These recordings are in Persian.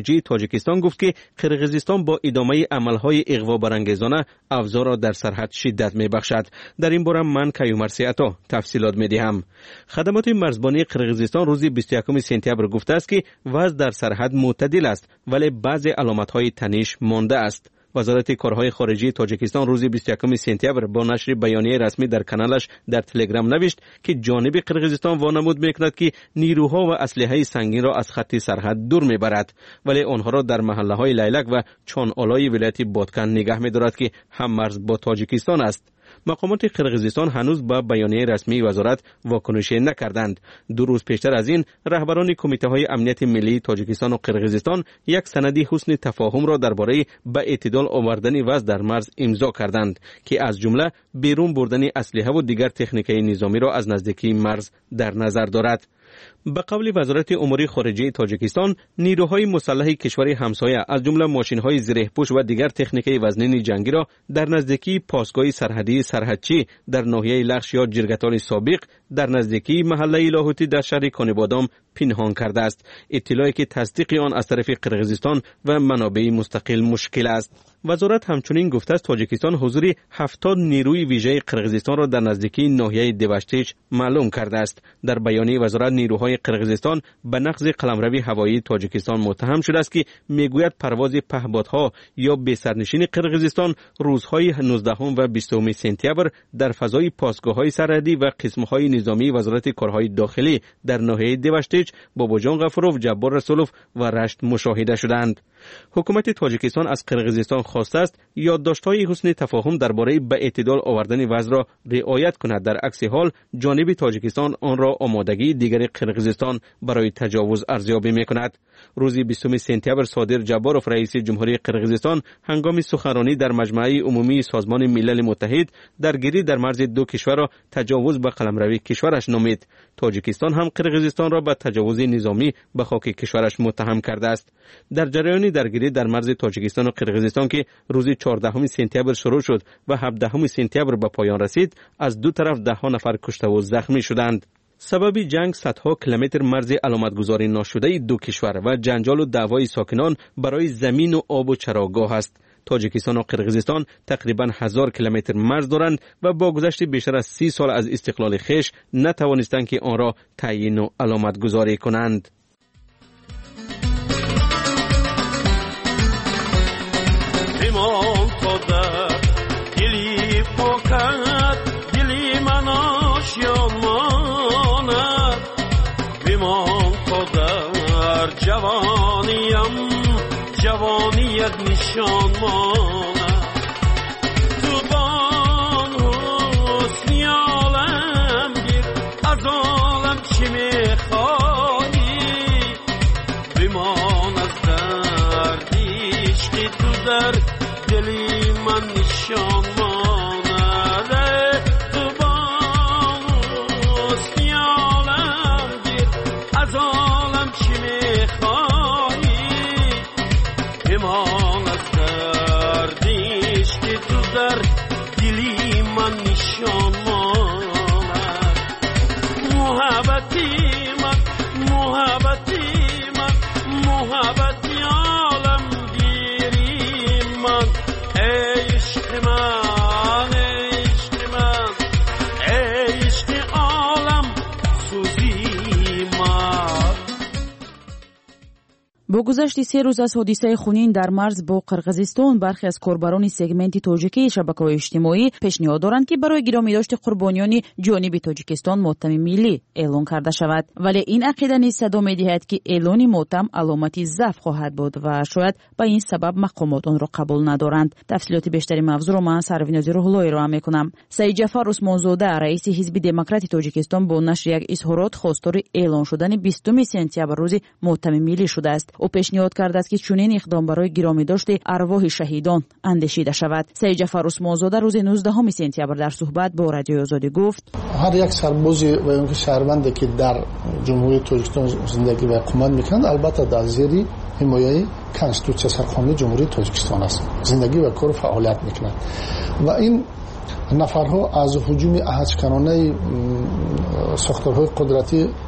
خارجه تاجیکستان گفت که قرقیزستان با ادامه عملهای اغوا برانگیزانه افزار را در سرحد شدت میبخشد. در این باره من کیومرثی عطا تفصیلات میدهم. خدمات مرزبانی قرقیزستان روز 21 سپتامبر گفته است که وضع در سرحد معتدل است ولی بعضی علامت‌های تنش مانده است. وزارت کارهای خارجه تاجیکستان روز 21 سپتامبر با نشر بیانیه رسمی در کانالش در تلگرام نوشت که جانب قرقیزستان وانمود میکند که نیروها و اسلحه سنگین را از خط سرحد دور میبرد ولی آنها را در محله‌های لیلک و چان‌آلای ولایت بادکن نگاه می‌دارد که هم مرز با تاجیکستان است. مقامات قرقیزستان هنوز با بیانیه رسمی وزارت واکنشی نکردند. 2 روز پیشتر از این رهبران کمیته‌های امنیت ملی تاجیکستان و قرقیزستان یک سند حسن تفاهم را درباره به اعتدال آوردن وضع در مرز امضا کردند که از جمله بیرون بردن اسلحه و دیگر تکنیک‌های نظامی را از نزدیکی مرز در نظر دارد. به قول وزارت امور خارجه تاجیکستان، نیروهای مسلح کشور همسایه از جمله ماشین‌های زره‌پوش و دیگر تکنیک‌های وزنین جنگی را در نزدیکی پاسگاه سرحدی سرحدچی در ناحیه لخش یا جرگتال سابق در نزدیکی محله لاهوتی در شهر کانبادام پنهان کرده است. اطلاعی که تصدیق آن از طرف قرقیزستان و منابع مستقل مشکل است. وزارت همچنین گفته است تاجیکستان حضور 70 نیروی ویژه قرقیزستان را در نزدیکی ناحیه دیوشتیچ معلوم کرده است. در بیانیه وزارت نیروهای قرقیزستان به نقض قلمرو هوایی تاجیکستان متهم شده است که میگوید پرواز پهپادها یا به سرنشین قرقیزستان روزهای 19 و 20 سپتامبر در فضای پاسگاه‌های سرحدی و قسم‌های نظامی وزارت کارهای داخلی در ناحیه دیوشتیچ، باباجان غفوروف، جبار رسولوف و رشت مشاهده شدند. حکومت تاجیکستان از قرقیزستان خواسته است یادداشت‌های حسن تفاهم درباره به اعتدال آوردن وضع را رعایت کند. در عکس حال جانب تاجیکستان آن را آمادگی دیگر قرقیزستان برای تجاوز ارزیابی می‌کند. روز 20 سپتامبر صادر جباروف رئیس جمهوری قرقیزستان هنگام سخنرانی در مجمع عمومی سازمان ملل متحد درگیری در مرز دو کشور را تجاوز به قلمرو کشورش نامید. تاجیکستان هم قرقیزستان را به تجاوز نظامی به خاک کشورش متهم کرده است. در جریان درگیری در مرز تاجیکستان و قرقیزستان که روز 14 سپتامبر شروع شد و 17 سپتامبر به پایان رسید، از دو طرف 10 نفر کشته و زخمی شدند. سبب جنگ صدها کیلومتر مرز علامتگذاری ناشده دو کشور و جنجال و دعوای ساکنان برای زمین و آب و چراگاه است. تاجیکستان و قرقیزستان تقریباً 1000 کیلومتر مرز دارند و با گذشت بیشتر از 30 سال از استقلال خویش نتوانستند که آن را تعیین و علامتگذاری کنند. جوانیت نشان ماند تو بان حسنی عالم گیر از عالم چی میخوایی بمان از دردیش که تو در دلی من نشان ماند تو بان حسنی عالم گیر از عالم چی میخوایی بمان از دردیش که تو در دلی من نشان ماند محبتی من محبتی عالم گیری من عشق من عشق عالم سوزی من. با گذشت 3 روز از حادثه خونین در مرز با قرقیزستان، برخی از کاربران سگمنت توجیکی شبکه‌های اجتماعی پیشنهاد دارند که برای گرامیداشت قربانیان جانب تاجیکستان ماتم ملی اعلان کرده شود، ولی این عقیده نیز صدا می‌دهد که اعلان ماتم علامتی ضعف خواهد بود و شاید به این سبب مقامات آن را قبول ندارند. تفصیلات بیشتری موضوع را من سرویناز روح‌اللهی را می‌کنم. سید جعفر عثمانزاده رئیس حزب دموکرات تاجیکستان با نشر یک اظهارات خواستار اعلان شدن 20 سپتامبر روز ماتم ملی شده است. او پیشنهاد کرده است که چنین اقدام برای گرامیداشت ارواح شهیدان اندیشیده شود. سید جعفر عثمانزاده روز 19 سپتامبر در صحبت با رادیو آزادی گفت: هر یک سرباز و اون شهروندی که در جمهوری تاجیکستان زندگی و اقامت میکنند البته در زیر حمایه کنستیتوسیون سرخانه جمهوری تاجیکستان است، زندگی و کار و فعالیت میکنند و این نفرها از هجوم احدشکنانه ساختارهای قدرتی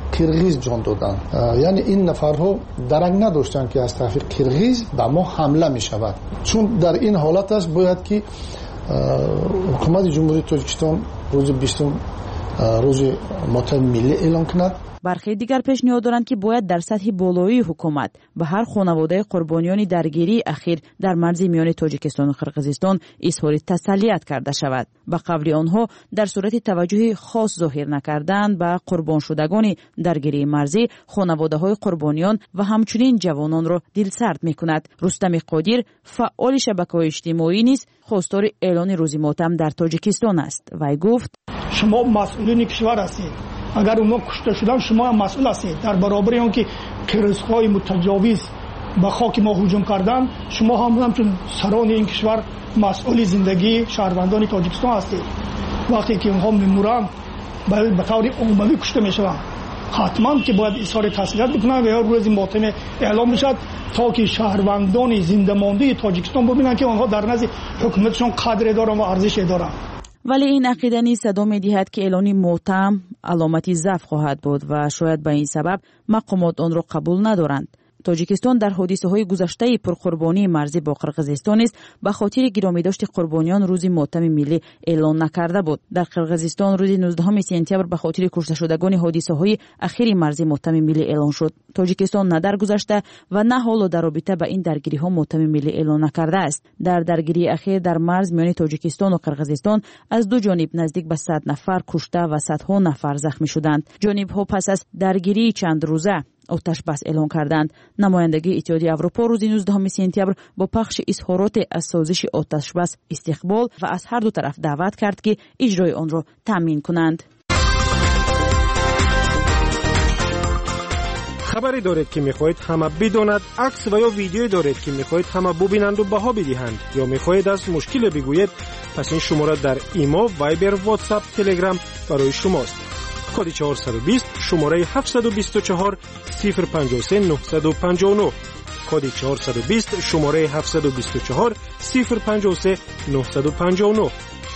قرغیز جان دادند. یعنی این نفرها درک نداشتند که از طرف قرغیز به ما حمله می شود. چون در این حالت است باید که حکومت جمهوری تاجیکستان روز 20 روز ماتم ملی اعلام کند. برخی دیگر پیشنهاد دارند که باید در سطح بالایی حکومت به هر خانواده قربانیان درگیری اخیر در مرز میان تاجیکستان و قرقیزستان اظهار تسلیت کرده شود. به قول آنها در صورت توجه خاص ظاهر نکردن به قربان شدگان درگیری مرزی، خانواده‌های قربانیان و همچنین جوانان را دلسرد می‌کند. رستم قادر فعال شبکه‌های اجتماعی نیز خواستار اعلان روز ماتم در تاجیکستان است. وی گفت: شما مسئولین کشور هستید. اگر اونا کشته شدن شما هم مسئول هستید. در برابر اون که قرغیزهای متجاوز به خاک ما هجوم کردن، شما هم همچون سران این کشور مسئول زندگی شهروندان تاجیکستان هستید. وقتی که اونها میمورن به طور عمومی کشته میشوند، حتما که باید اظهار تسلیت بکنن و یا روز ماتم اعلام بشد تا که شهروندان زنده مانده تاجیکستان ببینن که آنها در نزد حکومتشون قدر دارن و ارزش دارن. ولی این عقیده نیز صدا می‌دهد که اعلان ماتم علامتی ضعف خواهد بود و شاید به این سبب مقامات آن را قبول ندارند. تاجیکستان در حادثه‌های گذشته پرقربانی مرزی با قرقیزستان نیز به خاطر گرامی‌داشت قربانیان روز ماتم ملی اعلان نکرده بود. در قرقیزستان روز 19 سپتامبر به خاطر کشته شدگان حادثه‌های اخیر مرزی ماتم ملی اعلان شد. تاجیکستان نه در گذشته و نه حالا در رابطه با این درگیری‌ها ماتم ملی اعلان نکرده است. در درگیری اخیر در مرز میان تاجیکستان و قرقیزستان از دو جانب نزدیک به 100 نفر کشته و صدها نفر زخمی شدند. جانب‌ها پس از درگیری چند روزه آتش بس اعلان کردند. نمایندگی اتحادیه اروپا روز 19 سپتامبر با پخش اظهارات از سازش آتش بس استقبال و از هر دو طرف دعوت کرد که اجرای آن را تامین کنند. خبری دارید که میخواهید همه بداند، عکس و یا ویدیویی دارید که میخواهید همه ببینند و بها بدهند، یا میخواهید از مشکل بگویید، پس این شماره در ایما، وایبر، واتساپ، تلگرام برای شماست. کد 420 شماره 724 053 959. کد 420 شماره 724 053 959.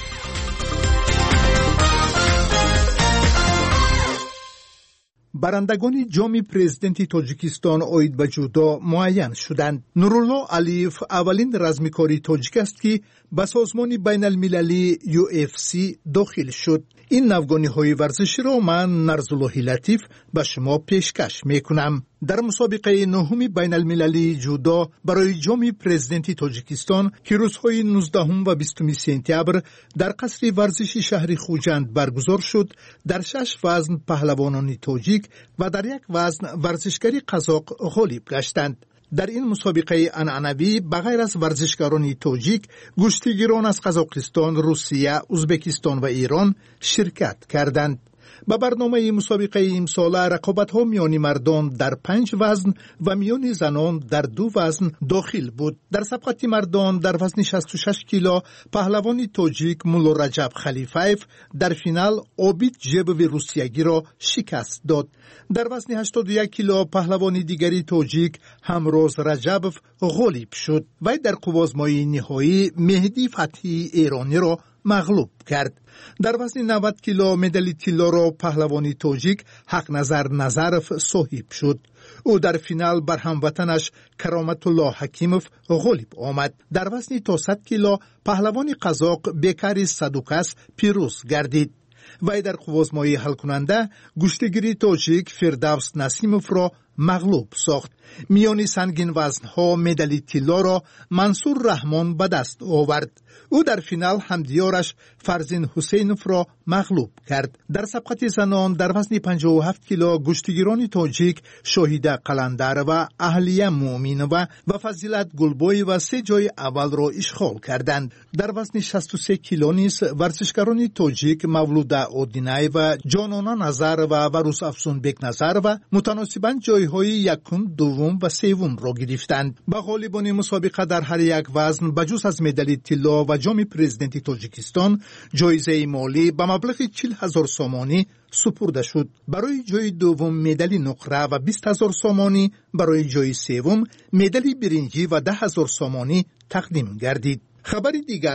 برندگان جام پرزیدنتی تاجیکستان اوید به جودو معین شدند. نورالله علیف اولین رزمیکاری تاجیک است که به سازمان بین المللی UFC داخل شد. این نوگانی‌های ورزشی را من نرزالله لطیف به شما پیشکش میکنم. در مسابقه نهم بین المللی جودو برای جام پرزیدنتی تاجیکستان که روزهای 19 و 20 سپتامبر در قصر ورزشی شهر خوجند برگزار شد، در 6 وزن پهلوانان تاجیک و در 1 وزن ورزشکاری قزاق غالب گشتند. در این مسابقه عنعنوی بغیر از ورزشکاران تاجیک، گشتیگیران از قزاقستان، روسیه، ازبکستان و ایران شرکت کردند. به برنامه مسابقه امسال رقابت‌ها میان مردان در 5 وزن و میان زنان در 2 وزن داخل بود. در سبقت مردان در وزن 66 کیلو پهلوان تاجیک مولا رجب خلیفایف در فینال عابید جبوی روسیگی را شکست داد. در وزن 81 کیلو پهلوان دیگری تاجیک همروز رجبوف غالب شد. وی در قوازمای نهایی مهدی فتحی ایرانی را مغلوب کرد. در وزن 90 کیلو مدال طلا را پهلوانی تاجیک حق نظر نظرف صاحب شد. او در فینال بر هموطنش کرامت الله حکیموف غالب آمد. در وزن تا 100 کیلو پهلوان قزاق بیکاری صدوکس پیروز گردید. وی در قوازمای حل کننده گشتگیری تاجیک فردوس نسیموف را مغلوب ساخت. میانی سنگین وزنها مدال طلا را منصور رحمان به دست آورد. او در فینال همدیارش فرزین حسینوف را مغلوب کرد. در سبقت زنان در وزن 57 کیلو گشتگیران تاجیک شاهیده قلندر و اهلیه مومینوه و فضیلت گلبوی و 3 جای اول را اشغال کردند. در وزن 63 کیلو نیز ورزشکاران تاجیک مولوده اودینای و جانانا نظر و وروس افسون بیگ نظر و متناسباً جایهای یکم، دوم و سوم را گرفتند. به غالبان مسابقه در هر یک وزن بجز از مدال طلا و جام پرزیدنتی تاجیکستان جایزه مالی به مبلغ 40,000 سامانی سپرده شد. برای جای دوم مدال نقره و 20,000 سامانی، برای جای سوم مدال برنجی و 10,000 سامانی تقدیم گردید. خبر دیگر،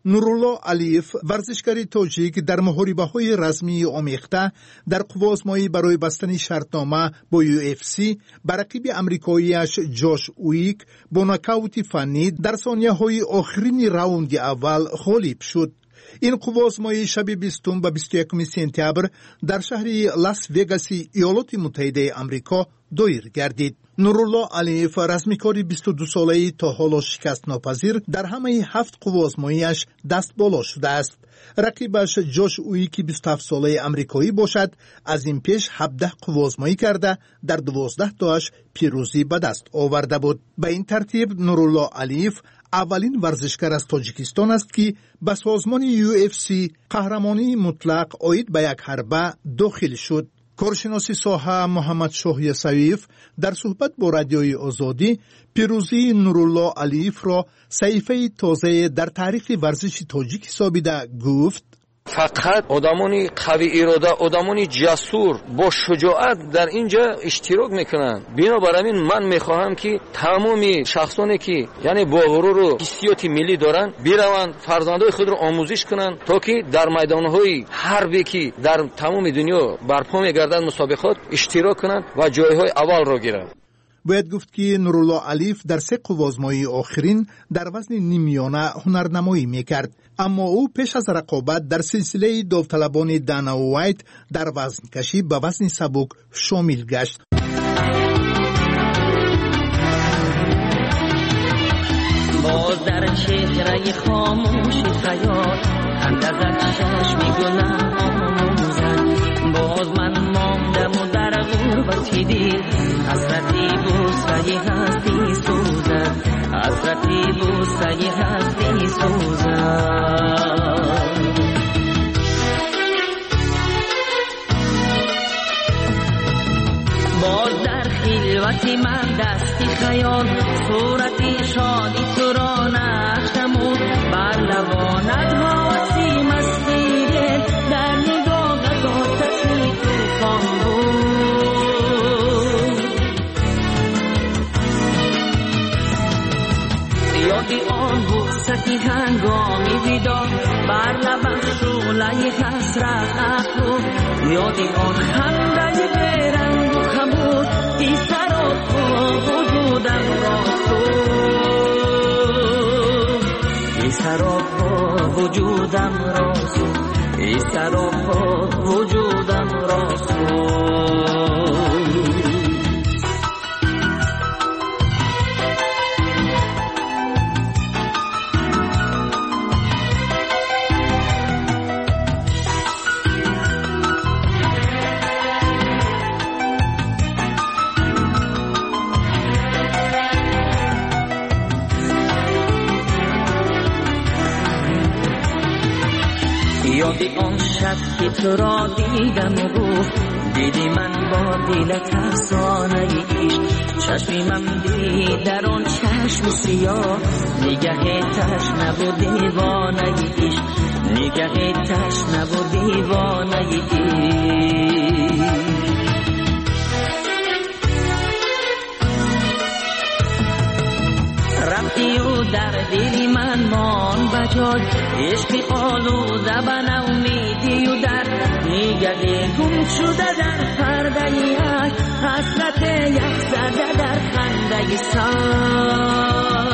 نورالله علیف ورزشکار تاجیک در محاربه‌های رسمی آمیخته در قوازمایی برای بستن شرطنامه با UFC بر رقیب آمریکایی‌اش جاش اویک با ناکاوت فنی در ثانیه‌های آخرین راوند اول غالب شد. این قوازمایی شب 20 و 21 سپتامبر در شهر لاس وگاس ایالات متحده آمریکا دایر گردید. نورالله علیف رزمیکار 22 ساله‌ای تا حالا شکست ناپذیر در همه 7 قوازمایی‌اش دست بالا شده است. رقیبش جاش اویکی 27 ساله آمریکایی باشد، از این پیش 17 قوازمایی کرده در 12 تاش پیروزی به دست آورده بود. به این ترتیب نورالله علیف اولین ورزشکار از تاجیکستان است که به سازمان UFC قهرمانی مطلق عاید به یک حربه داخل شد. کارشناس ساحه محمد شاه یسویف در صحبت با رادیوی آزادی پیروزی نورالله علیف را صحیفه تازه در تاریخ ورزش تاجیک سابیده گفت: فقط آدمانی قوی اراده، آدمانی جسور با شجاعت در اینجا اشتراک میکنن. بنابراین من میخواهم که تمامی شخصانی که یعنی با غرور و حسیات ملی دارن بروند فرزندای خود را آموزش کنند تا که در میدانهای حربی که در تمام دنیا برپا میگردد مسابقات اشتراک کنند و جایهای اول را گیرند. باید گفت که نورالله علیف در 3 قوازمایی آخرین در وزن نیمیانه هنرنمایی میکرد، اما او پیش از رقابت در سلسله داوطلبان دانا وایت در وزن کشی به وزن سبک شامل گشت. باز در چهره خاموش خیال اندازت چشمی گناه آموزد، باز من ماندم و در غربتی دید حسرتی بوسه هستی سوزد، حسرتی بوسه هستی سوزد. باز در خلوتی من دستی خیال صورتی شادی تو را نقش نمود، بر لبانت حواسی مستی دل در نگاهت آتشی توفان بود. یادی آن بوستی هنگامی بیدار بر لبت شعله حسرت افروخت، یادی آن خنده بیرنگ و خمود ای سراپا وجودم را سوخت، ای سراپا وجودم را سوخت، ای سراپا وجودم را سوخت. یادی آن شب که تو را دیدم و گفت دیدی من با دلت افسانه عشق، چشمی من دید در آن چشم سیاه نگه تشنه و دیوانه عشق، نگه تشنه و دیوانه عشق. رفتی و در دل من مان بجای عشقی آلوده به نومیدی و در نگه گم شده در پرده یک حسرت یک زده در خنده سر.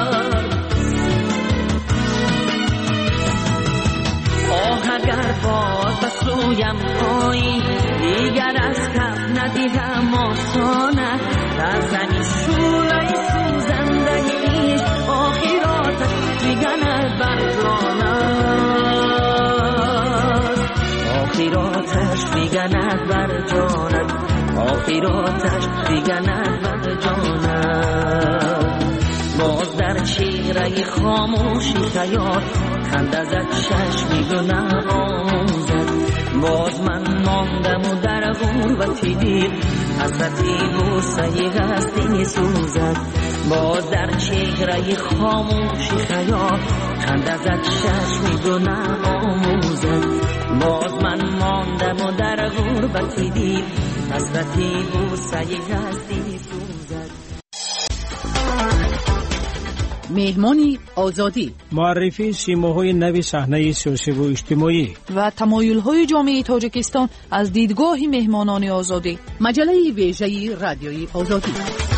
آه اگر باز به سویم آیی دیگر از کف ندیدم آسانه، در زنی شوله سوزنده ایش آخرات دیگنه برجانت، آخراتش دیگنه برجانت، آخراتش دیگنه برجانت. باز در چهره خاموشی خیال خنده زد چشمی گناه آموزد، باز من ماندم و در غربتی دیر حسرتی بوسه هستی سوزد، باز در چهره خاموشی خیال خنده زد چشمی گناه آموزد، باز من ماندم و در غربتی دیر حسرتی بوسه هستی سوزد. مهمانی آزادی، معرفی سیماهای نو صحنه سیاسی و اجتماعی و تمایل‌های جامعه تاجیکستان از دیدگاه مهمانان آزادی. مجله ویژه رادیوی آزادی.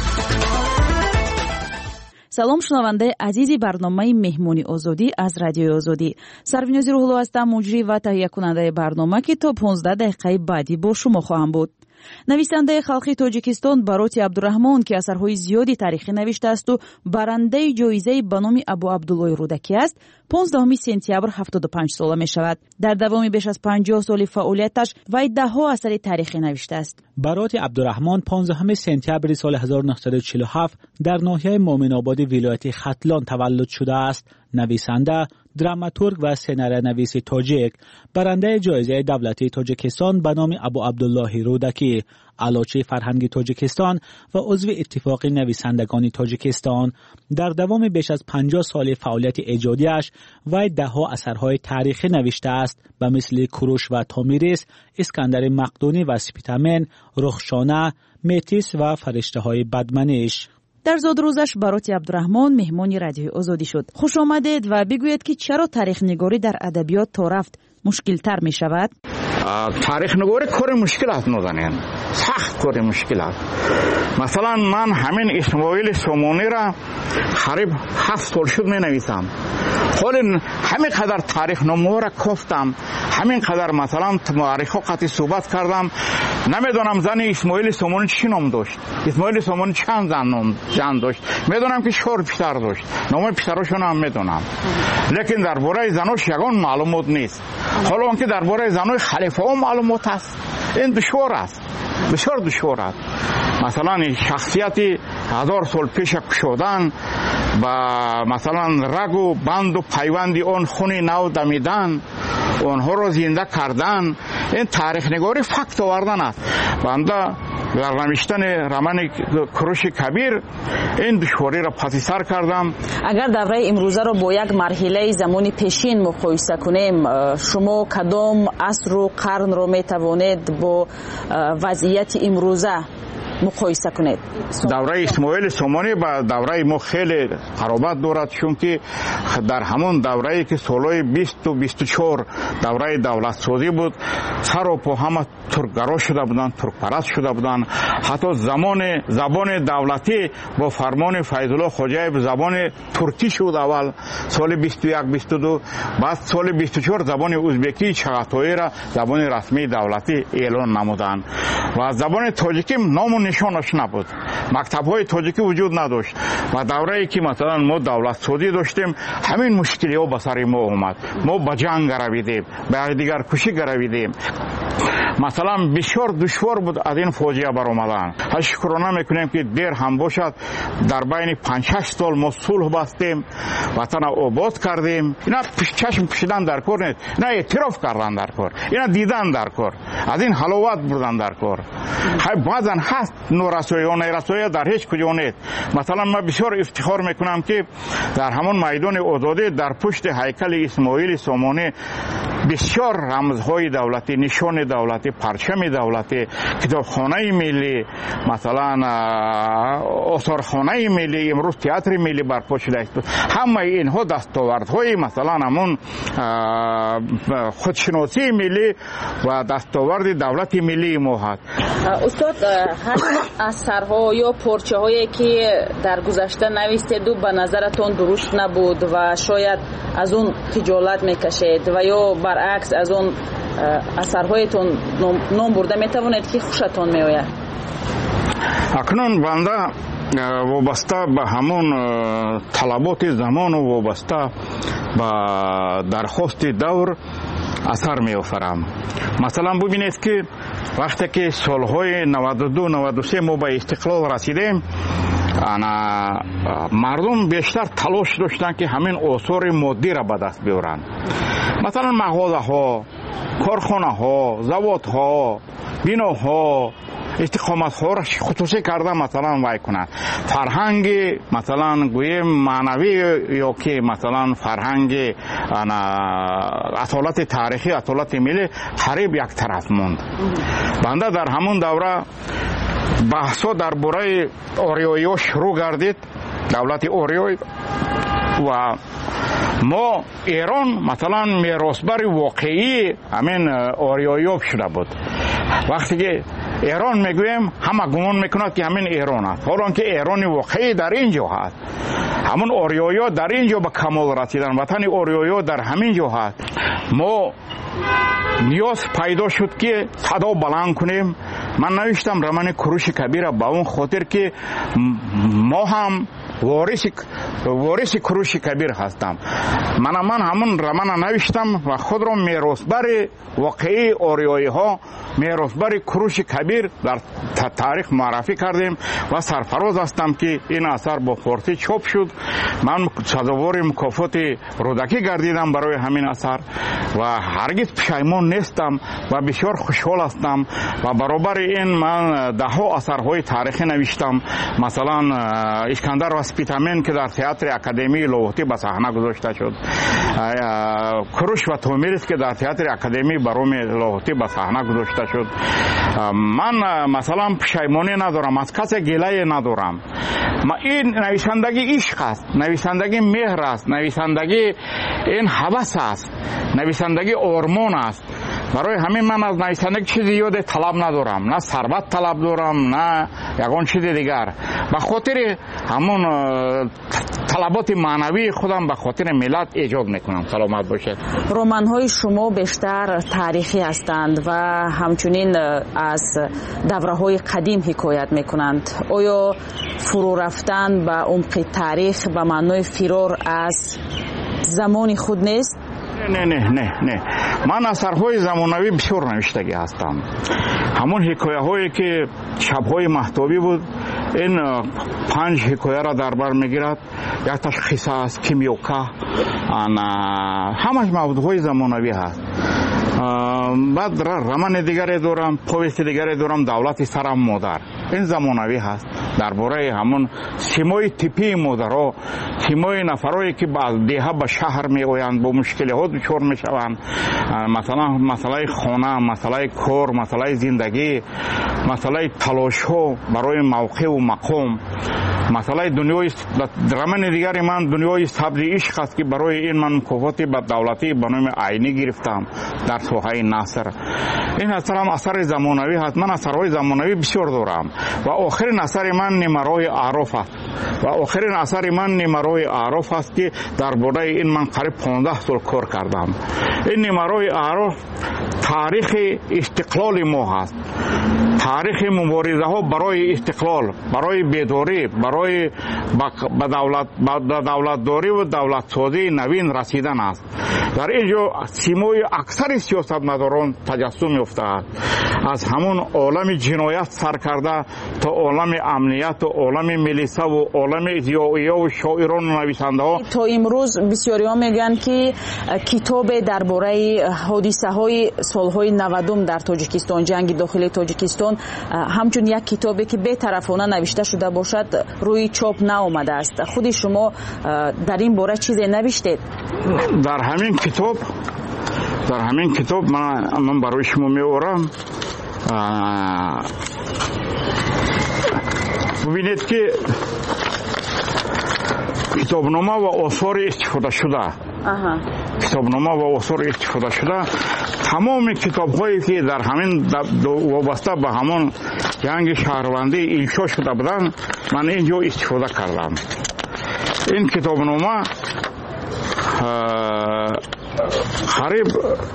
سلام شنونده عزیزی برنامه مهمانی آزادی از رادیوی آزادی. سروینازی روحلو هستم، مجری و تهیه کننده برنامه که تا 15 دقیقه بعدی با شما خواهم بود. نویسنده خلقی تاجیکستان باروتی عبدالرحمان که اثرهای زیادی تاریخی نوشته است و برنده جایزه به نام ابو عبدالله رودکی است، 15 سپتامبر 75 ساله می شود. در دوام بیش از 50 سال فعالیتش وی ده‌ها اثر تاریخی نوشته است. باروتی عبدالرحمان 15 سپتامبر سال 1947 در ناحیه مومن آباد ولایت ختلان تولد شده است. نویسنده، دراماتورگ و سناریونویس تاجیک، برنده جایزه دولتی تاجیکستان به نام ابو عبدالله رودکی، علاچه فرهنگ تاجیکستان و عضو اتفاق نویسندگان تاجیکستان، در دوام بیش از 50 سال فعالیت ایجادیش وی ده‌ها اثرهای تاریخی نوشته است به مثل کوروش و تامیریس، اسکندر مقدونی و سپیتامن، رخشانه، میتیس و فرشته های بدمنش. در زادروزش باروتی عبدالرحمان مهمانی رادیوی آزادی شد. خوش آمدید و بگویید که چرا تاریخ نگاری در ادبیات تا رفت مشکل تر می شود؟ تاریخ نگاری کار مشکل است، نازنین سخت کار مشکل است. مثلا من همین اسماعیل سومونی را قریب 7 سال شد می نویسم. حالا همین قدر تاریخ نامه را گفتم، همین قدر مثلا معرخا قطعی صحبت کردم، نمیدونم زن اسماعیل سومونی چی نام داشت، اسماعیل سومونی چند زن داشت، میدونم که 4 پسر داشت، نام پسراشون هم میدونم، لیکن درباره زناش یگان معلومات نیست. حالا اون که درباره زنای خلیفه ها معلومات است، این دشوار است، بسیار دشوار است. مثلا شخصیتی 1000 سال پیش کشودن و مثلا رگ و بند و پیوندی اون خونی نو دمیدن، اونها رو زنده کردن، این تاریخ نگاری فکت آوردن است. بنده در نوشتن رمان کوروش کبیر این دشواری را پس سر کردم. اگر دوره امروزه رو با یک مرحله زمانی پیشین مقایسه کنیم، شما کدام عصر و قرن رو میتوانید با وضعیت امروزه مقایسه کنید؟ دوره اسماعیل سومونی با دوره ما خیلی قرابت دارد، چون که در همون دوره‌ای که سالهای 20 و 24 دوره دولت سازی بود، سر و پا همه ترکگرا شده بودند، ترک پرست شده بودند. حتی زبان دولتی با فرمان فیض‌الله خوجایب زبان ترکی شد اول سال 21 22، بعد سال 24 زبان ازبکی چغاتایی را زبان رسمی دولتی اعلان نمودند و زبان تاجیکی نام نشانش نبود، مکتب‌های تاجیکی وجود نداشت. و دوره‌ای که مثلا ما دولت سازی داشتیم، همین مشکل‌ها به سر ما اومد، ما به جنگ رویدیم، به دیگر کشی رویدیم. مثلا بسیار دشوار بود از این فاجعه برآمدن. شکرانه میکنیم که دیر هم باشد در بین 5-6 سال ما صلح بستیم، وطن آباد کردیم. اینا چشم پوشیدن در کار نیست، اینا اعتراف کردن در کار، اینا دیدن در کار، از این حلاوت بردن در کار. بعضا هست نورسایی و نیرسایی در هیچ کجا نیست. مثلا من بسیار افتخار میکنم که در همون میدان آزادی در پشت هیکل اسماعیل سومونی بسیار رمزهای دولتی، نشان دولتی، پرچم دولتی، کتابخانه ملی، مثلا آثارخانه ملی، امروز تئاتر ملی برپا شده است. همه اینها دستاوردهای مثلا همون خودشناسی ملی و دستاورد دولت ملی ما هست. استاد، همین اثرها یا پارچه هایی که در گذشته نوشتید و به نظرتون درست نبود و شاید از اون خجالت میکشید و یا برعکس از اون اثرهایتون نام برده میتوانید که خوشتون میآید؟ اکنون بنده وابسته به همون طلبات زمان و وابسته به درخواست دور اثر می آفرم. مثلا ببینید که وقتی که سالهای 92-93 ما به استقلال رسیدیم، مردم بیشتر تلاش داشتن که همین آثار مادی را به دست بیارن. مثلا مغازه ها، کارخانه ها، زواد ها، بیناها، استقامت ها را خصوصی کرده مثلا وای کنند. فرهنگ مثلا گویم معنوی یا که مثلا فرهنگ اصالت تاریخی، اصالت ملی قریب یک طرف موند. بنده در همون دوره بحثا درباره آریایی ها شروع گردید давлати ориёй ва мо эрон масалан меросбари воқеӣ ҳамин ориёёб шуда буд. вақте ки эрон мегӯем ҳама гумон мекунад ки ҳамин эрон аст, ҳолон ки эрони воқеӣ дар ин ҷо ҳаст. ҳамун ориёё дар ин ҷо ба камол расидан, ватани ориёё дар ҳамин ҷо ҳаст. мо ниёз пайдо шуд ки садо баланд кунем. ман навиштам романи куруши кабира ба он хотир ки мо ҳам вориси куруши кабир ҳастам. ман ҳамун романа навиштам ва худро меросбари воқеии ориёиҳо, меросбари куруши кабир дар таърих муаррифӣ кардем ва сарфароз ҳастам ки ин асар бо форсӣ чоп шуд. ман сазовори мукофоти рӯдакӣ гардидам барои ҳамин асар ва ҳаргиз пушаймон нестам ва бисёр хушҳол ҳастам. ва баробари ин ман даҳҳо асарҳои таърихӣ навиштам. масалан искандар ва спитамен ки дар театри академии ловотӣ ба саҳна гузошта шуд, куруш ва томирис ки дар театри академии бароми ловотӣ ба саҳна гузошта шуд. ман масалан пушаймонӣ надорам, аз касе гилае надорам. ин нависандагӣ ишқ аст, нависандагӣ меҳр аст, нависандагӣ ин ҳавас аст, нависандагӣ ормон аст. барои ҳамин ман аз нависандагӣ чизи зиёде талаб надорам, на сарват талаб дорам, на ягон чизи дигар. ба хотири ҳамун талаботи маънавии худам ба хотири миллат эҷод мекунам. саломат бошед. романҳои шумо бештар таърихӣ ҳастанд ва ҳамчунин аз давраҳои қадим ҳикоят мекунанд. оё фурӯ рафтан ба умқи таърих ба маънои фирор аз замони худ нест? не. ман асарҳои замонавӣ бисёр навиштагӣ ҳастам. ҳамон ҳикояҳое ки шабҳои маҳтобӣ буд, ин 5 ҳикояро дар бар мегирад. якташ қисса аст, кимёка, ҳамаш мавзӯъҳои замонавӣ ҳаст. баъд романи дигаре дорам, повести дигаре дорам, давлати сарам модар. ин замонавӣ ҳаст дар бораи ҳамон симои типии модаро, симои нафарое ки аз деҳа ба шаҳр меоянд, бо мушкилиҳо дучор мешаванд. масалан масъалаи хона, масъалаи кор, масъалаи зиндагӣ, масъалаи талошҳо барои мавқеъу мақом, масъалаи дунёи романи дигари ман дунёи сабзи ишқ аст ки барои ин ман мукофоти бадавлатӣ ба номи айнӣ гирифтам дар соҳаи наср. ин асарам асари замонавӣ ҳаст. ман асарҳои замонавӣ бисёр дорам. ва охирин асари ман нимарои аъроф аст. ки дар бораи ин ман қариб 15 сол кор кардам. ин нимарои аъроф таърихи истиқлоли мо ҳаст. таърихи муборизаҳо барои истиқлол, барои бедорӣ, барои ба давлатдорӣ ва давлатсозии навин расидан аст. дар ин ҷо симои аксари сиёсатмадорон таҷассум ёфтааст. аз ҳамон олами ҷиноят сар карда то олами амнияту олами милисаву олами зиёиёву шоирону нависандаҳо. то имрӯз бисёриҳо мегӯянд ки китобе дар бораи ҳодисаҳои солҳои 90 дар тоҷикистон, ҷанги дохилии тоҷикистон, ҳамчун як китобе ки бетарафона навишта шуда бошад, рӯи чоп наомадааст. худи шумо дар ин бора чизе навиштед? дар ҳамин китоб ман барои шумо меорам. бубинед ки китобнома ва осори истифодашуда тамоми китобҳое ки дар ҳамин вобаста ба ҳамон ҷанги шаҳрвандӣ иншо шуда буданд, ман ин ҷо истифода кардам. ин китобнома қариб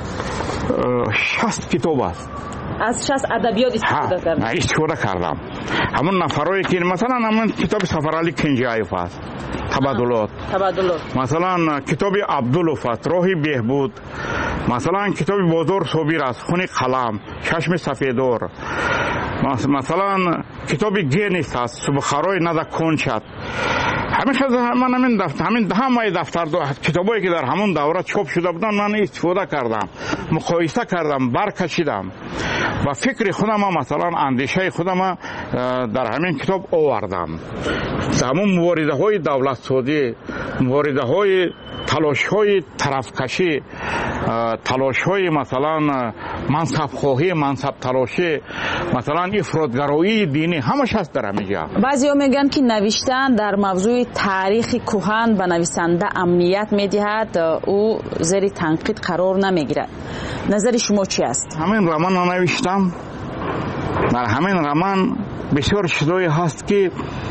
60 китоб аст. аз 60 адабиёт истифода кардам. ҳамон нафарое ки масалан ҳамон китоби Сафарали Кинҷиаев аст, табаддулот. масалан китоби Абдулов аст, роҳи беҳбуд. масалан китоби Бозор Собир аст, хуни қалам, чашми сафедор. масалан китоби Генис аст, Субхарои Нада Кончат. ҳамаи дафтар китобое ки дар ҳамон давра чоп шуда буданд, ман истифода кардам, муқоиса кардам, баркашидам ва фикри худама, масалан андешаи худама дар ҳамин китоб овардам. ҳамон муборизаҳои давлатсозӣ, муборизаҳои تلاش‌های طرفکشی، تلاش‌های مثلا منصب‌خواهی، منصب تلاشی، مثلا افراط‌گرایی دینی همش هست در همینجا. بعضیا میگن که نوشتن در موضوع تاریخ کهن به نویسنده امنیت میدهد، او زیر تنقید قرار نمیگیرد. نظر شما چی است؟ همین رمان نوشتم. در همین رمان بسیار چیزایی هست که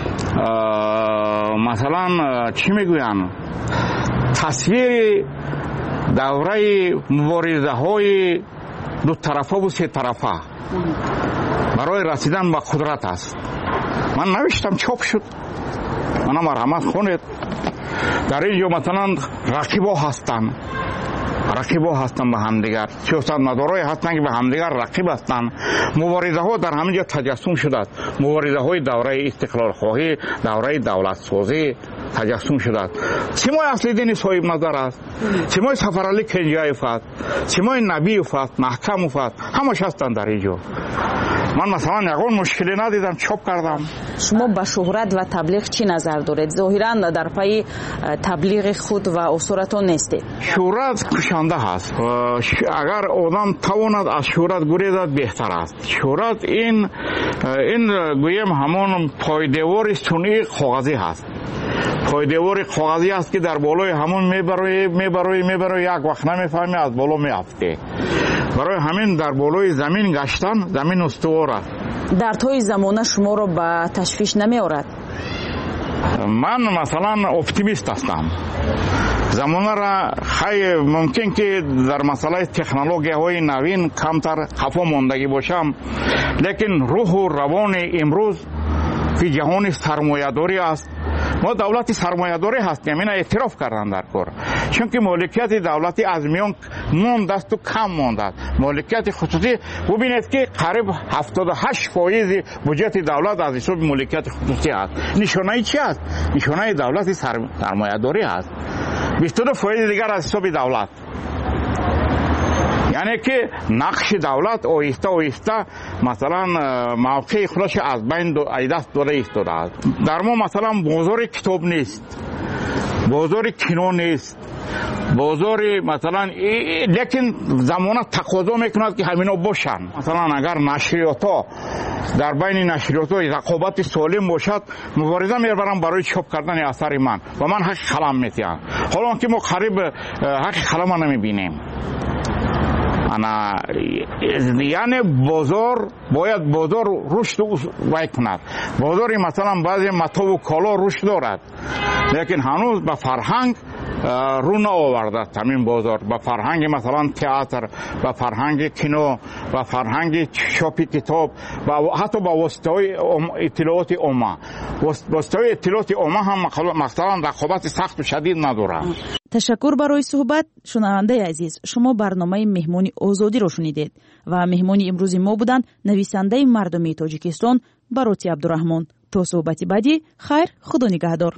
مثلا چی میگوین، تصویر دوره مبارزه های دو طرفه و سه طرفه برای رسیدن به قدرت است. من نوشتم، چاپ شد، منم مرحمت خونید. در اینجا مثلا رقیبا هستن به همدیگر، سیاستمدارای هستن که به همدیگر رقیب هستند. مبارزه ها در همینجا تجسم شده است. مبارزه های دوره استقلال خواهی، دوره دولت سازی تجسم شده است. سیمای اصلی دین صاحب نظر است، سیمای سفرعلی کنجایف است، سیمای نبیف است، محکموف است، همش هستند در اینجا. من مثلا یگان مشکلی ندیدم، چاپ کردم. شما به شهرت و تبلیغ چی نظر دارید؟ ظاهرا در پای تبلیغ خود و اثراتون نیستید. شهرت کشنده هست. اگر آدم تواند از شهرت گریزد بهتر است. شهرت این گویم همون پایدیوار صنعی کاغذی هست. پایدیوار کاغذی است که در بالای همون میبره یک وقت نمیفهمی از بالا میافته. برای همین در بالای زمین گشتن، زمین استوار است. در طی زمانه شما رو به تشویش نمی آورد؟ من مثلا اپتیمیست هستم. زمانه را خیلی ممکن که در مسئله تکنولوژی های نوین کمتر خفا ماندگی باشم، لیکن روح و روان امروز که جهان سرمایه‌داری است، ما دولت سرمایه‌داری هستیم، اینا اعتراف کردن در کار. چون که مالکیت دولتی از میان مانده است و کم مانده است. مالکیت خصوصی ببینید که قریب 78% بودجه دولت از حساب مالکیت خصوصی است. نشانه چی است؟ نشانه دولت سرمایه‌داری است. 22% دیگر از حساب دولت. یعنی که نقش دولت آهسته مثلا موقع خودش از بین دست داده ایستاده است. در ما مثلا بازار کتاب نیست، بازار کینو نیست، بازار مثلا لیکن زمانه تقاضا میکند که همینا باشن. مثلا اگر نشریات ها در بین نشریات ها رقابت سالم باشد، مبارزه میبرم برای چاپ کردن اثر من و من حق قلم میتیم. حالا که ما قریب حق قلم نمیبینیم. یعنی بازار باید بازار رشد وای کند. بازاری مثلا بعضی متا و کالا رشد دارد، لیکن هنوز به فرهنگ رو نآورده. همین بازار به فرهنگ مثلا تئاتر، به فرهنگ کینو، به فرهنگ چاپ کتاب و حتی به واسطه اطلاعات عامه. واسطه اطلاعات عامه هم مثلا رقابت سخت و شدید نداره. تشکر برای صحبت. شنونده عزیز، شما برنامه مهمون آزادی رو شنیدید و مهمون امروز ما بودند نویسنده مردمی تاجیکستان باروتی عبدالرحمن. تا صحبتی بعدی، خیر، خدا نگهدار.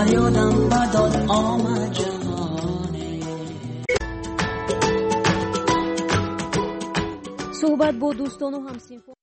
فریادم بداد آمد جهانه. صحبت با دوستان و همسین